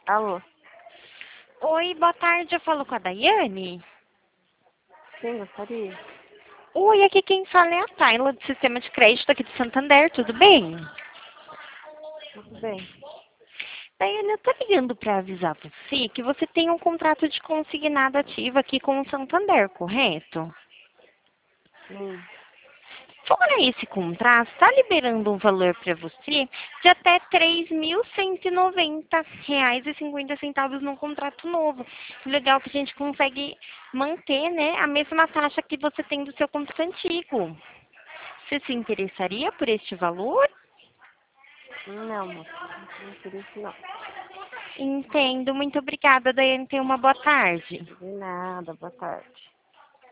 Alô? Oi, boa tarde. Eu falo com a Daiane. Sim, gostaria. Oi, aqui quem fala é a Tayla, do Sistema de Crédito aqui de Santander. Tudo bem? Tudo bem. Daiane, eu tô ligando para avisar você que você tem um contrato de consignado ativo aqui com o Santander, correto? Sim. Fora esse contrato, está liberando um valor para você de até R$ 3.190,50 num contrato novo. Legal que a gente consegue manter, né, a mesma taxa que você tem do seu contrato antigo. Você se interessaria por este valor? Não, moça. Não tem interesse, não. Entendo. Muito obrigada, Daiane. Tenha uma boa tarde. De nada. Boa tarde.